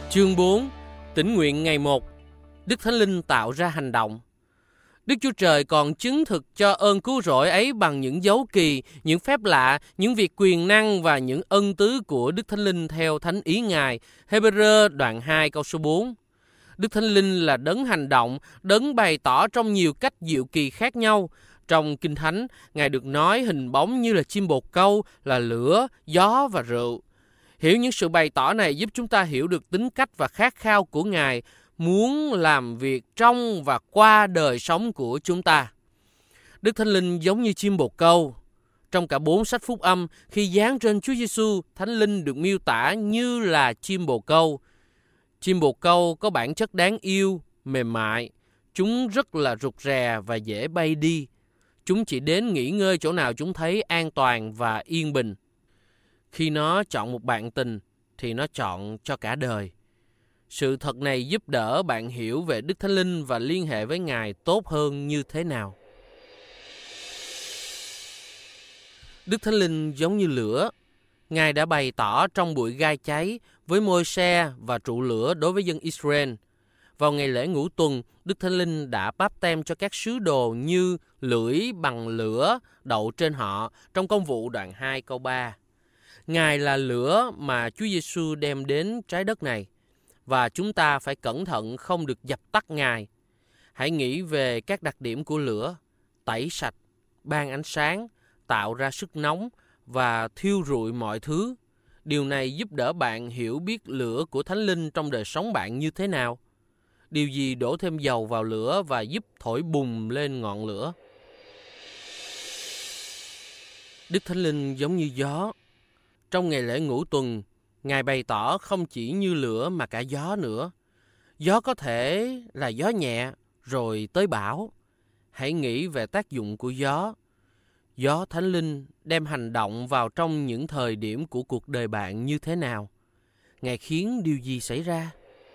Chương 4. Tĩnh nguyện ngày 1. Đức Thánh Linh tạo ra hành động. Đức Chúa Trời còn chứng thực cho ơn cứu rỗi ấy bằng những dấu kỳ, những phép lạ, những việc quyền năng và những ân tứ của Đức Thánh Linh theo thánh ý Ngài. Hê-bơ-rơ đoạn 2 câu số 4. Đức Thánh Linh là đấng hành động, đấng bày tỏ trong nhiều cách diệu kỳ khác nhau. Trong Kinh Thánh, Ngài được nói hình bóng như là chim bồ câu, là lửa, gió và rượu. Hiểu những sự bày tỏ này giúp chúng ta hiểu được tính cách và khát khao của Ngài muốn làm việc trong và qua đời sống của chúng ta. Đức Thánh Linh giống như chim bồ câu. Trong cả 4 sách phúc âm, khi giáng trên Chúa Giêsu, Thánh Linh được miêu tả như là chim bồ câu. Chim bồ câu có bản chất đáng yêu, mềm mại. Chúng rất là rụt rè và dễ bay đi. Chúng chỉ đến nghỉ ngơi chỗ nào chúng thấy an toàn và yên bình. Khi nó chọn một bạn tình thì nó chọn cho cả đời. Sự thật này giúp đỡ bạn hiểu về Đức Thánh Linh và liên hệ với Ngài tốt hơn như thế nào. Đức Thánh Linh giống như lửa. Ngài đã bày tỏ trong bụi gai cháy với Môi-se và trụ lửa đối với dân Israel. Vào ngày lễ Ngũ Tuần, Đức Thánh Linh đã báp tem cho các sứ đồ như lưỡi bằng lửa đậu trên họ trong Công vụ đoạn 2 câu 3. Ngài là lửa mà Chúa Giêsu đem đến trái đất này, và chúng ta phải cẩn thận không được dập tắt Ngài. Hãy nghĩ về các đặc điểm của lửa: tẩy sạch, ban ánh sáng, tạo ra sức nóng và thiêu rụi mọi thứ. Điều này giúp đỡ bạn hiểu biết lửa của Thánh Linh trong đời sống bạn như thế nào. Điều gì đổ thêm dầu vào lửa và giúp thổi bùng lên ngọn lửa? Đức Thánh Linh giống như gió. Trong ngày lễ Ngũ Tuần, Ngài bày tỏ không chỉ như lửa mà cả gió nữa. Gió có thể là gió nhẹ rồi tới bão. Hãy nghĩ về tác dụng của gió. Gió Thánh Linh đem hành động vào trong những thời điểm của cuộc đời bạn như thế nào? Ngài khiến điều gì xảy ra?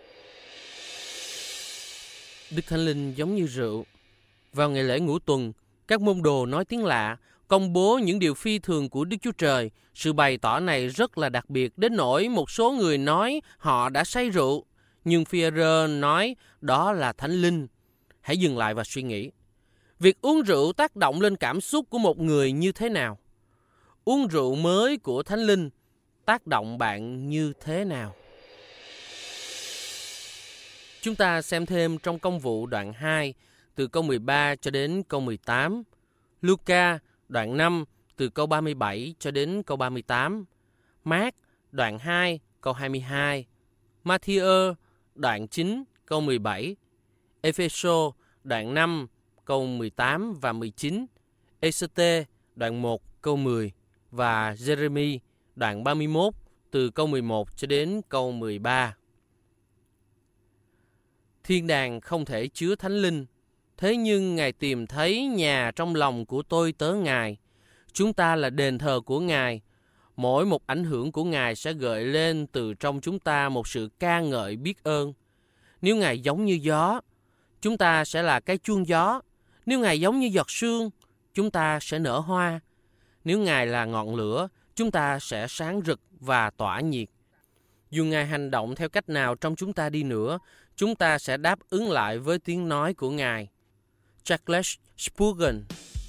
Đức Thánh Linh giống như rượu. Vào ngày lễ Ngũ Tuần, các môn đồ nói tiếng lạ, công bố những điều phi thường của Đức Chúa Trời. Sự bày tỏ này rất là đặc biệt đến nỗi một số người nói họ đã say rượu. Nhưng Phi-e-rơ nói đó là Thánh Linh. Hãy dừng lại và suy nghĩ. Việc uống rượu tác động lên cảm xúc của một người như thế nào? Uống rượu mới của Thánh Linh tác động bạn như thế nào? Chúng ta xem thêm trong Công vụ đoạn 2 từ câu 13 cho đến câu 18. Luca đoạn 5 từ câu 37 cho đến câu 38. Mác đoạn 2 câu 22. Ma-thi-ơ đoạn 9 câu 17. Ê-phê-sô đoạn 5 câu 18 và 19. Ê-sê-tê đoạn 1 câu 10 và Giê-rê-mi đoạn 31 từ câu 11 cho đến câu 13. Thiên đàng không thể chứa Thánh Linh, thế nhưng Ngài tìm thấy nhà trong lòng của tôi tớ Ngài. Chúng ta là đền thờ của Ngài. Mỗi một ảnh hưởng của Ngài sẽ gợi lên từ trong chúng ta một sự ca ngợi biết ơn. Nếu Ngài giống như gió, chúng ta sẽ là cái chuông gió. Nếu Ngài giống như giọt sương, chúng ta sẽ nở hoa. Nếu Ngài là ngọn lửa, chúng ta sẽ sáng rực và tỏa nhiệt. Dù Ngài hành động theo cách nào trong chúng ta đi nữa, chúng ta sẽ đáp ứng lại với tiếng nói của Ngài. Charles Spurgeon.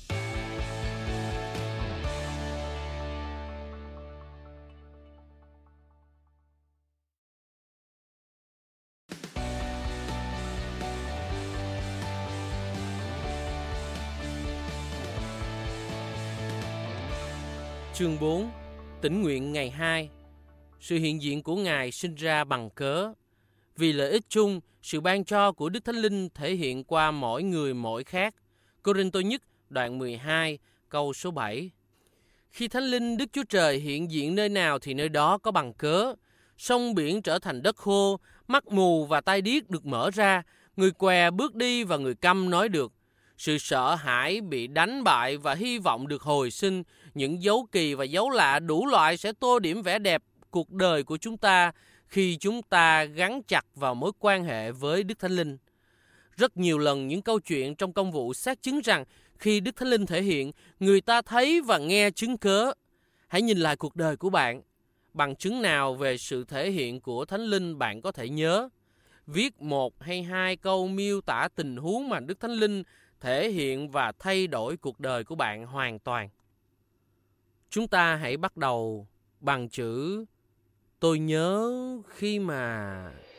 Chương 4. Tĩnh nguyện ngày 2. Sự hiện diện của Ngài sinh ra bằng cớ. Vì lợi ích chung, sự ban cho của Đức Thánh Linh thể hiện qua mỗi người mỗi khác. Cô-rinh-tô nhất đoạn 12 câu số 7. Khi Thánh Linh Đức Chúa Trời hiện diện nơi nào thì nơi đó có bằng cớ. Sông biển trở thành đất khô, mắt mù và tai điếc được mở ra, người què bước đi và người câm nói được. Sự sợ hãi bị đánh bại và hy vọng được hồi sinh. Những dấu kỳ và dấu lạ đủ loại sẽ tô điểm vẻ đẹp cuộc đời của chúng ta khi chúng ta gắn chặt vào mối quan hệ với Đức Thánh Linh. Rất nhiều lần những câu chuyện trong công vụ xác chứng rằng khi Đức Thánh Linh thể hiện, người ta thấy và nghe chứng cớ. Hãy nhìn lại cuộc đời của bạn. bằng chứng nào về sự thể hiện của Thánh Linh bạn có thể nhớ? Viết 1 hay 2 câu miêu tả tình huống mà Đức Thánh Linh thể hiện và thay đổi cuộc đời của bạn hoàn toàn. Chúng ta hãy bắt đầu bằng chữ tôi nhớ khi mà...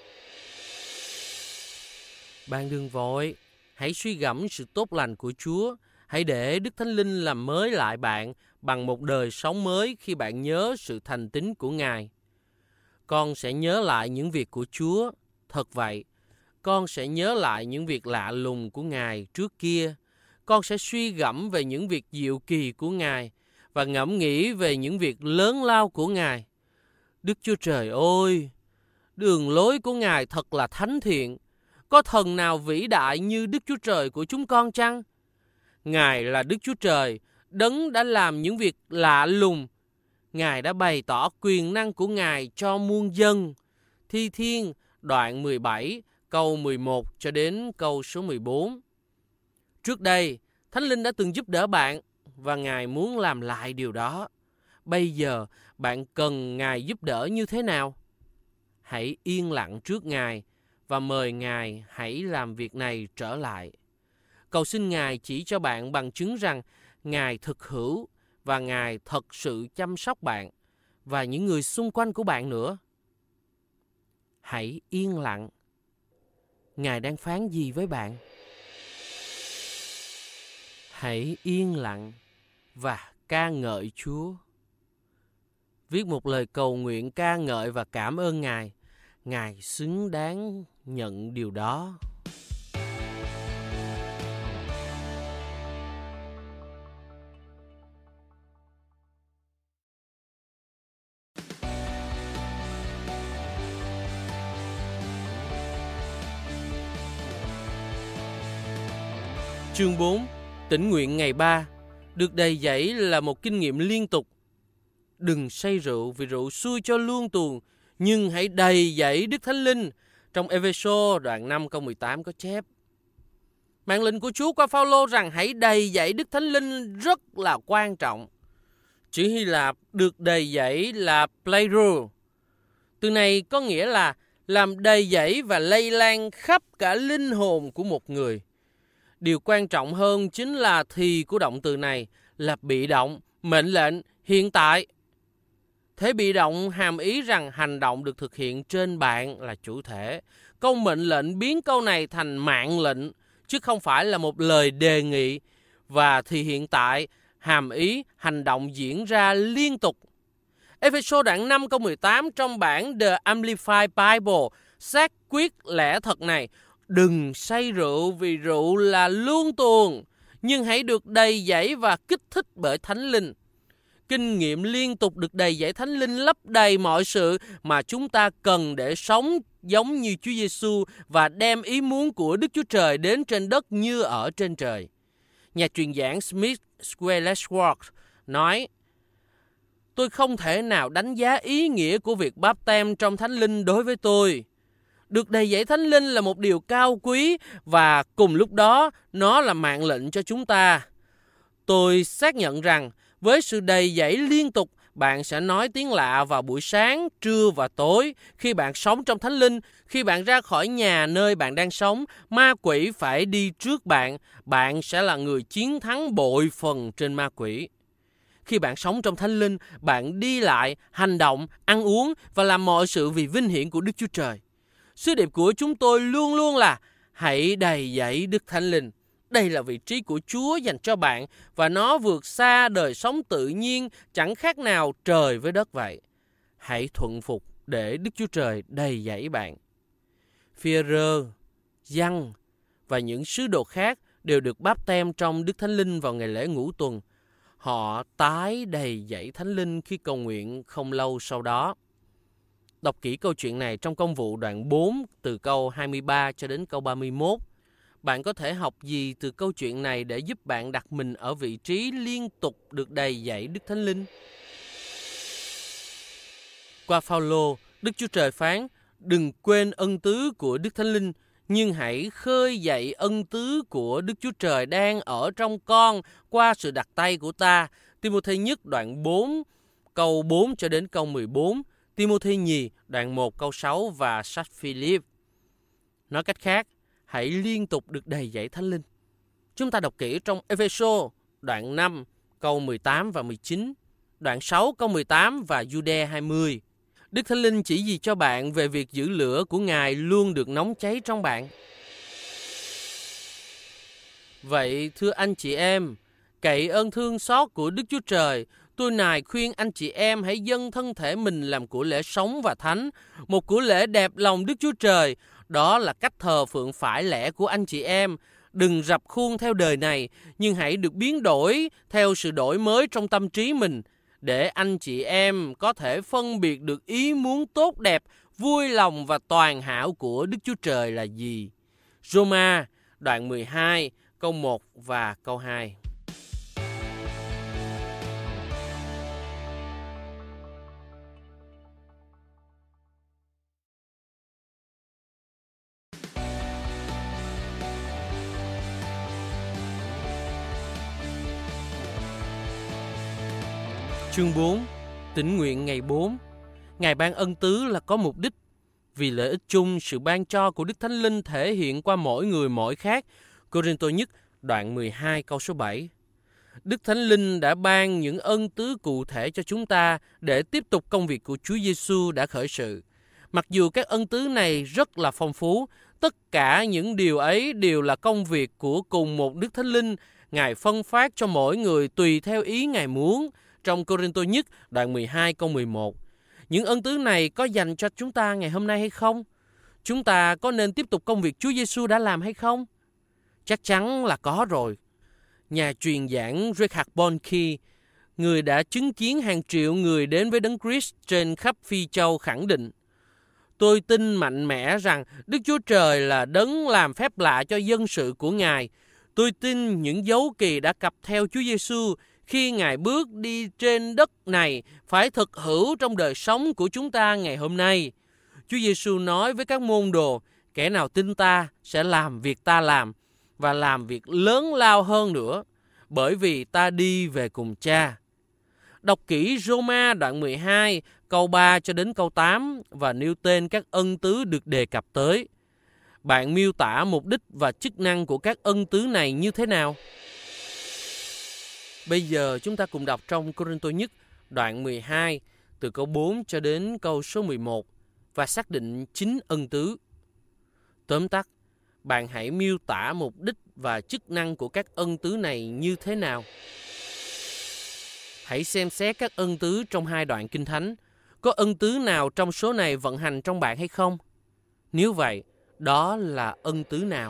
Bạn đừng vội, hãy suy gẫm sự tốt lành của Chúa. Hãy để Đức Thánh Linh làm mới lại bạn bằng một đời sống mới khi bạn nhớ sự thành tín của Ngài. Con sẽ nhớ lại những việc của Chúa. Thật vậy, con sẽ nhớ lại những việc lạ lùng của Ngài trước kia. Con sẽ suy gẫm về những việc diệu kỳ của Ngài và ngẫm nghĩ về những việc lớn lao của Ngài. Đức Chúa Trời ơi, đường lối của Ngài thật là thánh thiện. Có thần nào vĩ đại như Đức Chúa Trời của chúng con chăng? Ngài là Đức Chúa Trời, Đấng đã làm những việc lạ lùng. Ngài đã bày tỏ quyền năng của Ngài cho muôn dân. Thi Thiên, đoạn 17, câu 11 cho đến câu số 14. Trước đây, Thánh Linh đã từng giúp đỡ bạn và Ngài muốn làm lại điều đó. Bây giờ, bạn cần Ngài giúp đỡ như thế nào? Hãy yên lặng trước Ngài và mời Ngài hãy làm việc này trở lại. Cầu xin Ngài chỉ cho bạn bằng chứng rằng Ngài thực hữu và Ngài thật sự chăm sóc bạn và những người xung quanh của bạn nữa. Hãy yên lặng. Ngài đang phán gì với bạn? Hãy yên lặng và ca ngợi Chúa. Viết một lời cầu nguyện ca ngợi và cảm ơn Ngài. Ngài xứng đáng nhận điều đó. Chương 4. Tĩnh nguyện ngày 3. Được đầy dẫy là một kinh nghiệm liên tục. Đừng say rượu vì rượu xui cho luông tuồng, nhưng hãy đầy dẫy Đức Thánh Linh. Trong Ê-phê-sô đoạn 5 câu 18 có chép. Mạng lệnh của Chúa qua Phao-lô rằng hãy đầy dẫy Đức Thánh Linh rất là quan trọng. Chữ Hy Lạp được đầy dẫy là pleiro. Từ này có nghĩa là làm đầy dẫy và lây lan khắp cả linh hồn của một người. Điều quan trọng hơn chính là thì của động từ này là bị động, mệnh lệnh, hiện tại. Thế bị động hàm ý rằng hành động được thực hiện trên bạn là chủ thể. Câu mệnh lệnh biến câu này thành mạng lệnh, chứ không phải là một lời đề nghị. Và thì hiện tại hàm ý hành động diễn ra liên tục. Ê-phê-sô đoạn 5 câu 18 trong bản The Amplified Bible xác quyết lẽ thật này. Đừng say rượu vì rượu là luông tuồng, nhưng hãy được đầy dẫy và kích thích bởi Thánh Linh. Kinh nghiệm liên tục được đầy dẫy Thánh Linh lấp đầy mọi sự mà chúng ta cần để sống giống như Chúa Giêsu và đem ý muốn của Đức Chúa Trời đến trên đất như ở trên trời. Nhà truyền giảng Smith Wigglesworth nói, tôi không thể nào đánh giá ý nghĩa của việc báp têm trong Thánh Linh đối với tôi. Được đầy dẫy Thánh Linh là một điều cao quý và cùng lúc đó nó là mạng lệnh cho chúng ta. Tôi xác nhận rằng với sự đầy dẫy liên tục, bạn sẽ nói tiếng lạ vào buổi sáng, trưa và tối. Khi bạn sống trong Thánh Linh, khi bạn ra khỏi nhà nơi bạn đang sống, ma quỷ phải đi trước bạn. Bạn sẽ là người chiến thắng bội phần trên ma quỷ. Khi bạn sống trong Thánh Linh, bạn đi lại, hành động, ăn uống và làm mọi sự vì vinh hiển của Đức Chúa Trời. Sứ điệp của chúng tôi luôn luôn là hãy đầy dẫy Đức Thánh Linh. Đây là vị trí của Chúa dành cho bạn và nó vượt xa đời sống tự nhiên, chẳng khác nào trời với đất vậy. Hãy thuận phục để Đức Chúa Trời đầy dẫy bạn. Phi-e-rơ, Giăng và những sứ đồ khác đều được báp têm trong Đức Thánh Linh vào ngày lễ Ngũ Tuần. Họ tái đầy dẫy Thánh Linh khi cầu nguyện không lâu sau đó. Đọc kỹ câu chuyện này trong Công vụ đoạn 4 từ câu 23 cho đến câu 31. Bạn có thể học gì từ câu chuyện này để giúp bạn đặt mình ở vị trí liên tục được đầy dẫy Đức Thánh Linh? Qua Phao-lô, Đức Chúa Trời phán, đừng quên ân tứ của Đức Thánh Linh, nhưng hãy khơi dậy ân tứ của Đức Chúa Trời đang ở trong con qua sự đặt tay của ta. Ti-mô-thê nhất đoạn 4, câu 4 cho đến câu 14, Timôthê nhì đoạn 1 câu 6 và sách Philip. Nói cách khác, hãy liên tục được đầy dẫy Thánh Linh. Chúng ta đọc kỹ trong Ê-phê-sô đoạn 5 câu 18 và 19, đoạn 6 câu 18 và Giu-đe 20. Đức Thánh Linh chỉ gì cho bạn về việc giữ lửa của Ngài luôn được nóng cháy trong bạn. Vậy thưa anh chị em, cậy ơn thương xót của Đức Chúa Trời, tôi nài khuyên anh chị em hãy dâng thân thể mình làm của lễ sống và thánh, một của lễ đẹp lòng Đức Chúa Trời. Đó là cách thờ phượng phải lẽ của anh chị em. Đừng rập khuôn theo đời này, nhưng hãy được biến đổi theo sự đổi mới trong tâm trí mình, để anh chị em có thể phân biệt được ý muốn tốt đẹp, vui lòng và toàn hảo của Đức Chúa Trời là gì. Roma đoạn 12 câu 1 và câu 2. Chương 4. Tĩnh nguyện ngày 4. Ngài ban ân tứ là có mục đích. Vì lợi ích chung, sự ban cho của Đức Thánh Linh thể hiện qua mỗi người mỗi khác. Cô-rinh-tô nhất đoạn 12 câu số 7. Đức Thánh Linh đã ban những ân tứ cụ thể cho chúng ta để tiếp tục công việc của Chúa Giêsu đã khởi sự. Mặc dù các ân tứ này rất là phong phú, tất cả những điều ấy đều là công việc của cùng một Đức Thánh Linh. Ngài phân phát cho mỗi người tùy theo ý Ngài muốn. Trong Cô-rinh-tô nhất đoạn 12 câu 11. Những ân tứ này có dành cho chúng ta ngày hôm nay hay không? Chúng ta có nên tiếp tục công việc Chúa Giêsu đã làm hay không? Chắc chắn là có rồi. Nhà truyền giảng Reinhard Bonnke, người đã chứng kiến hàng triệu người đến với Đấng Christ trên khắp Phi Châu khẳng định: Tôi tin mạnh mẽ rằng Đức Chúa Trời là Đấng làm phép lạ cho dân sự của Ngài. Tôi tin những dấu kỳ đã cặp theo Chúa Giêsu khi Ngài bước đi trên đất này phải thực hữu trong đời sống của chúng ta ngày hôm nay. Chúa Giêsu nói với các môn đồ: kẻ nào tin ta sẽ làm việc ta làm, và làm việc lớn lao hơn nữa, bởi vì ta đi về cùng Cha. Đọc kỹ Roma đoạn 12 câu 3 cho đến câu 8 và nêu tên các ân tứ được đề cập tới. Bạn miêu tả mục đích và chức năng của các ân tứ này như thế nào? Bây giờ chúng ta cùng đọc trong Cô-rinh-tô nhất đoạn 12 từ câu 4 cho đến câu số 11 và xác định 9 ân tứ. Tóm tắt, bạn hãy miêu tả mục đích và chức năng của các ân tứ này như thế nào. Hãy xem xét các ân tứ trong hai đoạn Kinh Thánh. Có ân tứ nào trong số này vận hành trong bạn hay không? Nếu vậy, đó là ân tứ nào?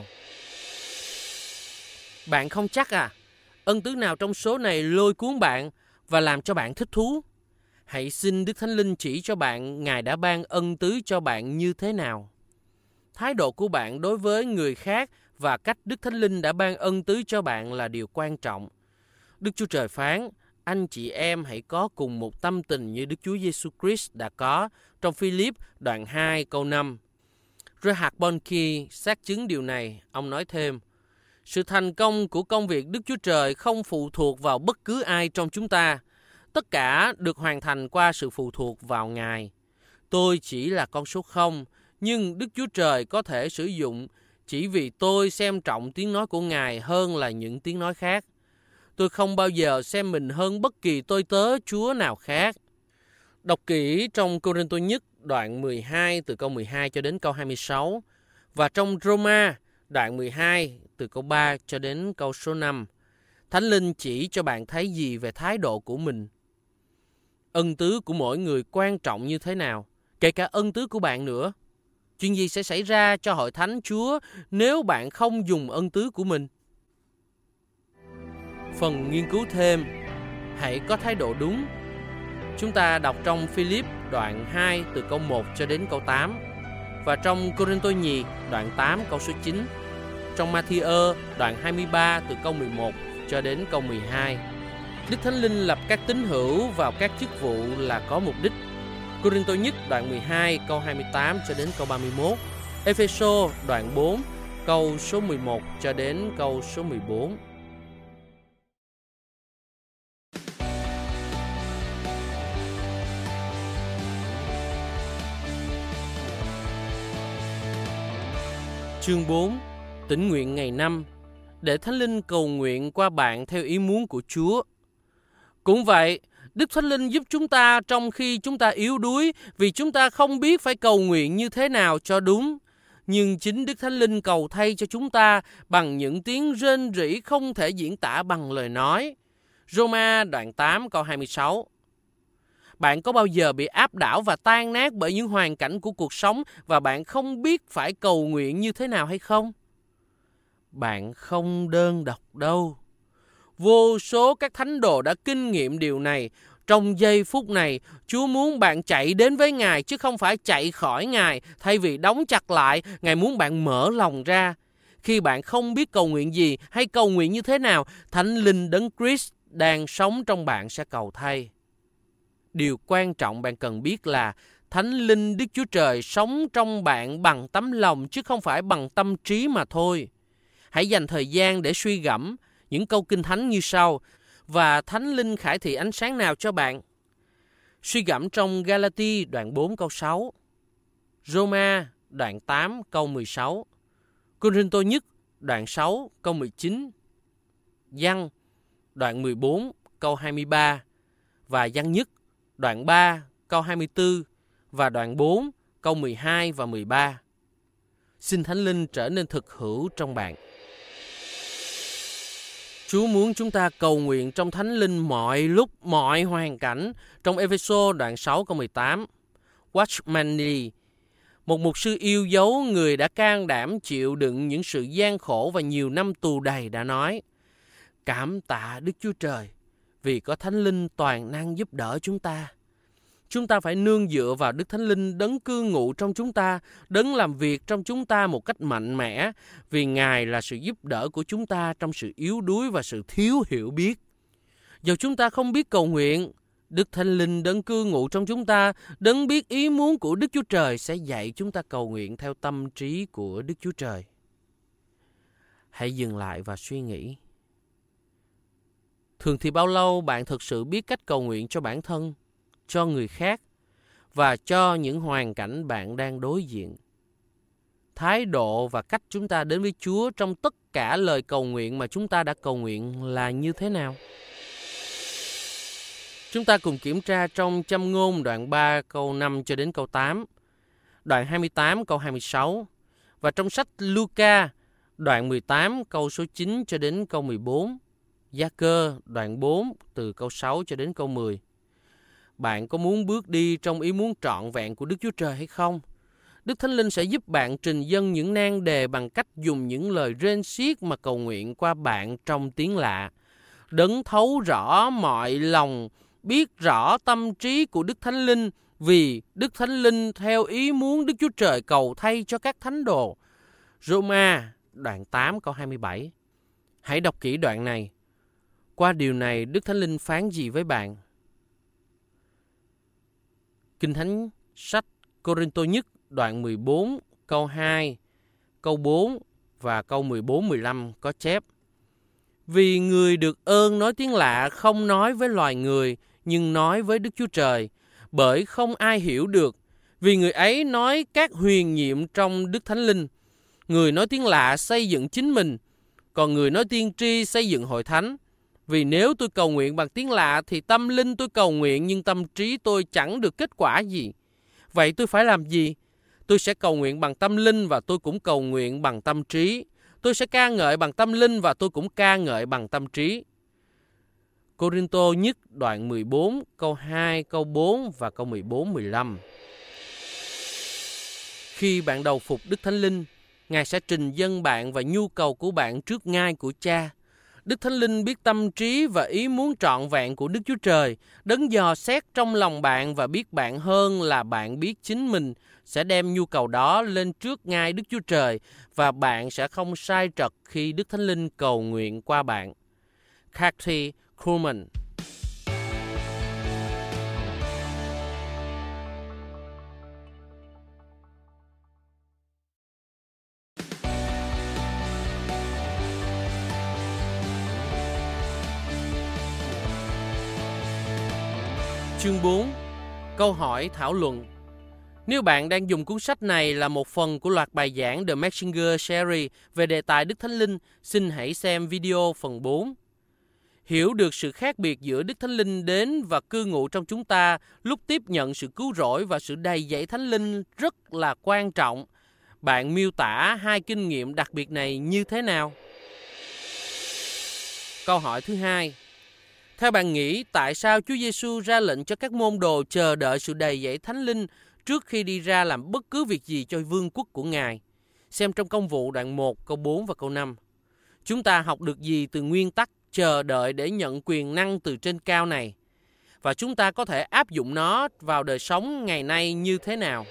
Bạn không chắc à? Ân tứ nào trong số này lôi cuốn bạn và làm cho bạn thích thú? Hãy xin Đức Thánh Linh chỉ cho bạn Ngài đã ban ân tứ cho bạn như thế nào. Thái độ của bạn đối với người khác và cách Đức Thánh Linh đã ban ân tứ cho bạn là điều quan trọng. Đức Chúa Trời phán: anh chị em hãy có cùng một tâm tình như Đức Chúa Giêsu Christ đã có, trong Philip đoạn 2 câu 5. Reinhard Bonnke xác chứng điều này. Ông nói thêm: sự thành công của công việc Đức Chúa Trời không phụ thuộc vào bất cứ ai trong chúng ta. Tất cả được hoàn thành qua sự phụ thuộc vào Ngài. Tôi chỉ là con số 0, nhưng Đức Chúa Trời có thể sử dụng chỉ vì tôi xem trọng tiếng nói của Ngài hơn là những tiếng nói khác. Tôi không bao giờ xem mình hơn bất kỳ tôi tớ Chúa nào khác. Đọc kỹ trong Cô-rinh-tô nhất đoạn 12 từ câu 12 cho đến câu 26 và trong Roma đoạn 12 từ câu 3 cho đến câu số 5. Thánh Linh chỉ cho bạn thấy gì về thái độ của mình? Ân tứ của mỗi người quan trọng như thế nào? Kể cả ân tứ của bạn nữa. Chuyện gì sẽ xảy ra cho hội thánh Chúa nếu bạn không dùng ân tứ của mình? Phần nghiên cứu thêm: hãy có thái độ đúng. Chúng ta đọc trong Philip đoạn 2 từ câu 1 cho đến câu 8 và trong Cô-rinh-tô nhì đoạn 8 câu số 9, trong Ma-thi-ơ đoạn 23 từ câu 11 cho đến câu 12. Đức Thánh Linh lập các tín hữu vào các chức vụ là có mục đích. Cô-rinh-tô nhất đoạn 12 câu 28 cho đến câu 31, Ê-phê-sô đoạn 4 câu số 11 cho đến câu số 14. Chương 4. Tĩnh nguyện ngày 5. Để Thánh Linh cầu nguyện qua bạn theo ý muốn của Chúa. Cũng vậy, Đức Thánh Linh giúp chúng ta trong khi chúng ta yếu đuối vì chúng ta không biết phải cầu nguyện như thế nào cho đúng. Nhưng chính Đức Thánh Linh cầu thay cho chúng ta bằng những tiếng rên rỉ không thể diễn tả bằng lời nói. Roma đoạn 8 câu 26. Bạn có bao giờ bị áp đảo và tan nát bởi những hoàn cảnh của cuộc sống và bạn không biết phải cầu nguyện như thế nào hay không? Bạn không đơn độc đâu. Vô số các thánh đồ đã kinh nghiệm điều này. Trong giây phút này, Chúa muốn bạn chạy đến với Ngài chứ không phải chạy khỏi Ngài. Thay vì đóng chặt lại, Ngài muốn bạn mở lòng ra. Khi bạn không biết cầu nguyện gì hay cầu nguyện như thế nào, Thánh Linh Đấng Christ đang sống trong bạn sẽ cầu thay. Điều quan trọng bạn cần biết là Thánh Linh Đức Chúa Trời sống trong bạn bằng tấm lòng chứ không phải bằng tâm trí mà thôi. Hãy dành thời gian để suy gẫm những câu kinh thánh như sau. Và Thánh Linh khải thị ánh sáng nào cho bạn? Suy gẫm trong Galati đoạn 4 câu 6, Roma đoạn 8 câu 16, Cô-rinh-tô nhất đoạn 6 câu 19, Giăng đoạn 14 câu 23 và Giăng nhất đoạn 3 câu 24 và đoạn 4 câu 12 và 13. Xin Thánh Linh trở nên thực hữu trong bạn. Chúa muốn chúng ta cầu nguyện trong Thánh Linh mọi lúc, mọi hoàn cảnh. Trong Ê-phê-sô đoạn 6 câu 18, Watchman Nee, một mục sư yêu dấu, người đã can đảm chịu đựng những sự gian khổ và nhiều năm tù đầy đã nói: cảm tạ Đức Chúa Trời vì có Thánh Linh toàn năng giúp đỡ chúng ta. Chúng ta phải nương dựa vào Đức Thánh Linh đấng cư ngụ trong chúng ta, đấng làm việc trong chúng ta một cách mạnh mẽ, vì Ngài là sự giúp đỡ của chúng ta trong sự yếu đuối và sự thiếu hiểu biết. Dầu chúng ta không biết cầu nguyện, Đức Thánh Linh đấng cư ngụ trong chúng ta, đấng biết ý muốn của Đức Chúa Trời sẽ dạy chúng ta cầu nguyện theo tâm trí của Đức Chúa Trời. Hãy dừng lại và suy nghĩ. Thường thì bao lâu bạn thực sự biết cách cầu nguyện cho bản thân, cho người khác và cho những hoàn cảnh bạn đang đối diện? Thái độ và cách chúng ta đến với Chúa trong tất cả lời cầu nguyện mà chúng ta đã cầu nguyện là như thế nào? Chúng ta cùng kiểm tra trong Châm ngôn đoạn 3 câu 5 cho đến câu 8, đoạn 28 câu 26 và trong sách Luca đoạn 18 câu số 9 cho đến câu 14, Gia-cơ đoạn 4 từ câu 6 cho đến câu 10. Bạn có muốn bước đi trong ý muốn trọn vẹn của Đức Chúa Trời hay không? Đức Thánh Linh sẽ giúp bạn trình dâng những nan đề bằng cách dùng những lời rên xiết mà cầu nguyện qua bạn trong tiếng lạ. Đấng thấu rõ mọi lòng, biết rõ tâm trí của Đức Thánh Linh, vì Đức Thánh Linh theo ý muốn Đức Chúa Trời cầu thay cho các thánh đồ. Roma đoạn 8 câu 27. Hãy đọc kỹ đoạn này. Qua điều này, Đức Thánh Linh phán gì với bạn? Kinh Thánh sách Cô-rinh-tô nhất đoạn 14 câu 2, câu 4 và câu 14-15 có chép: vì người được ơn nói tiếng lạ không nói với loài người, nhưng nói với Đức Chúa Trời, bởi không ai hiểu được, vì người ấy nói các huyền nhiệm trong Đức Thánh Linh. Người nói tiếng lạ xây dựng chính mình, còn người nói tiên tri xây dựng hội thánh. Vì nếu tôi cầu nguyện bằng tiếng lạ thì tâm linh tôi cầu nguyện, nhưng tâm trí tôi chẳng được kết quả gì. Vậy tôi phải làm gì? Tôi sẽ cầu nguyện bằng tâm linh và tôi cũng cầu nguyện bằng tâm trí. Tôi sẽ ca ngợi bằng tâm linh và tôi cũng ca ngợi bằng tâm trí. Cô-rinh-tô nhất đoạn 14 câu 2, câu 4 và câu 14-15. Khi bạn đầu phục Đức Thánh Linh, Ngài sẽ trình dâng bạn và nhu cầu của bạn trước ngai của Cha. Đức Thánh Linh biết tâm trí và ý muốn trọn vẹn của Đức Chúa Trời, đấng dò xét trong lòng bạn và biết bạn hơn là bạn biết chính mình, sẽ đem nhu cầu đó lên trước ngai Đức Chúa Trời và bạn sẽ không sai trật khi Đức Thánh Linh cầu nguyện qua bạn. Kathy Kuhlman. Chương 4. Câu hỏi thảo luận. Nếu bạn đang dùng cuốn sách này là một phần của loạt bài giảng The Messenger Series về đề tài Đức Thánh Linh, xin hãy xem video phần 4. Hiểu được sự khác biệt giữa Đức Thánh Linh đến và cư ngụ trong chúng ta lúc tiếp nhận sự cứu rỗi và sự đầy dẫy Thánh Linh rất là quan trọng. Bạn miêu tả hai kinh nghiệm đặc biệt này như thế nào? Câu hỏi thứ hai. Theo bạn nghĩ, tại sao Chúa Giêsu ra lệnh cho các môn đồ chờ đợi sự đầy dẫy Thánh Linh trước khi đi ra làm bất cứ việc gì cho vương quốc của Ngài? Xem trong Công vụ đoạn 1, câu 4 và câu 5. Chúng ta học được gì từ nguyên tắc chờ đợi để nhận quyền năng từ trên cao này? Và chúng ta có thể áp dụng nó vào đời sống ngày nay như thế nào?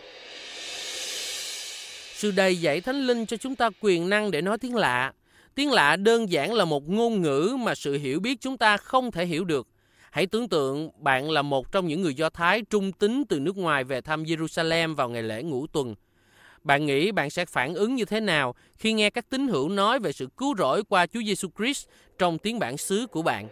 Sự đầy dẫy Thánh Linh cho chúng ta quyền năng để nói tiếng lạ. Tiếng lạ đơn giản là một ngôn ngữ mà sự hiểu biết chúng ta không thể hiểu được. Hãy tưởng tượng bạn là một trong những người Do Thái trung tín từ nước ngoài về thăm Jerusalem vào ngày lễ Ngũ Tuần. Bạn nghĩ bạn sẽ phản ứng như thế nào khi nghe các tín hữu nói về sự cứu rỗi qua Chúa Giêsu Christ trong tiếng bản xứ của bạn?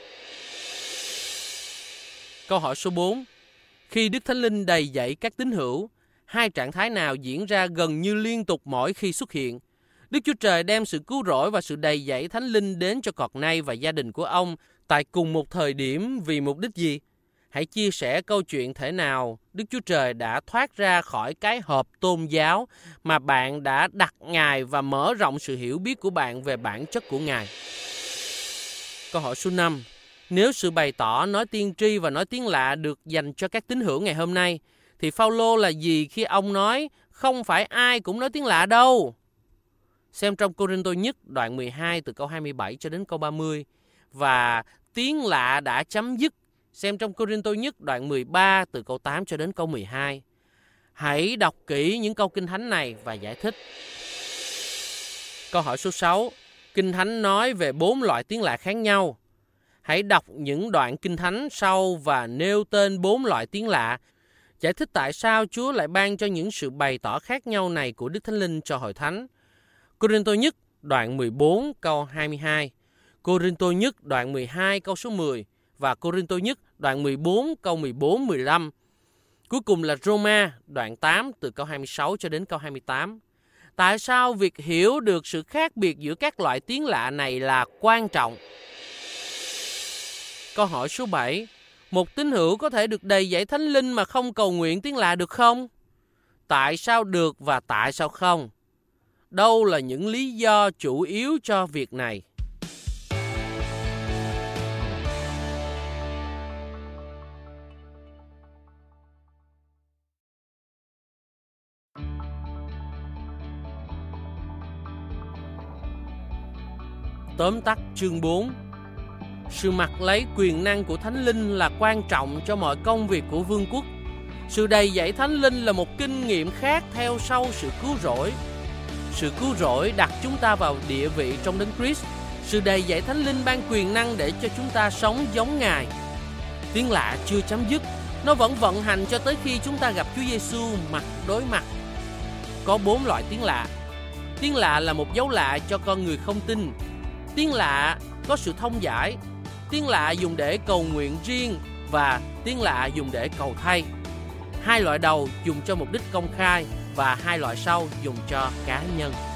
Câu hỏi số 4. Khi Đức Thánh Linh đầy dẫy các tín hữu, hai trạng thái nào diễn ra gần như liên tục mỗi khi xuất hiện? Đức Chúa Trời đem sự cứu rỗi và sự đầy dẫy Thánh Linh đến cho Courtney và gia đình của ông tại cùng một thời điểm vì mục đích gì? Hãy chia sẻ câu chuyện thể nào Đức Chúa Trời đã thoát ra khỏi cái hộp tôn giáo mà bạn đã đặt Ngài và mở rộng sự hiểu biết của bạn về bản chất của Ngài. Câu hỏi số 5. Nếu sự bày tỏ nói tiên tri và nói tiếng lạ được dành cho các tín hữu ngày hôm nay, thì Phao-lô là gì khi ông nói không phải ai cũng nói tiếng lạ đâu? Xem trong Cô-rinh-tô nhất đoạn 12 từ câu 27 cho đến câu 30. Và tiếng lạ đã chấm dứt. Xem trong Cô-rinh-tô nhất đoạn 13 từ câu 8 cho đến câu 12. Hãy đọc kỹ những câu Kinh Thánh này và giải thích. Câu hỏi số 6. Kinh Thánh nói về 4 loại tiếng lạ khác nhau. Hãy đọc những đoạn Kinh Thánh sau và nêu tên 4 loại tiếng lạ. Giải thích tại sao Chúa lại ban cho những sự bày tỏ khác nhau này của Đức Thánh Linh cho Hội Thánh. Cô-rinh-tô nhất đoạn 14 câu 22, Cô-rinh-tô nhất đoạn 12 câu số 10 và Cô-rinh-tô nhất đoạn 14 câu 14-15. Cuối cùng là Roma đoạn 8 từ câu 26 cho đến câu 28. Tại sao việc hiểu được sự khác biệt giữa các loại tiếng lạ này là quan trọng? Câu hỏi số 7. Một tín hữu có thể được đầy dẫy Thánh Linh mà không cầu nguyện tiếng lạ được không? Tại sao được và tại sao không? Đâu là những lý do chủ yếu cho việc này? Tóm tắt chương 4. Sự mặc lấy quyền năng của Thánh Linh là quan trọng cho mọi công việc của vương quốc. Sự đầy dẫy Thánh Linh là một kinh nghiệm khác theo sau sự cứu rỗi. Sự cứu rỗi đặt chúng ta vào địa vị trong Đấng Christ. Sự đầy dẫy Thánh Linh ban quyền năng để cho chúng ta sống giống Ngài. Tiếng lạ chưa chấm dứt, nó vẫn vận hành cho tới khi chúng ta gặp Chúa Giêsu mặt đối mặt. Có 4 loại tiếng lạ. Tiếng lạ là một dấu lạ cho con người không tin. Tiếng lạ có sự thông giải. Tiếng lạ dùng để cầu nguyện riêng và tiếng lạ dùng để cầu thay. 2 loại đầu dùng cho mục đích công khai và 2 loại sau dùng cho cá nhân.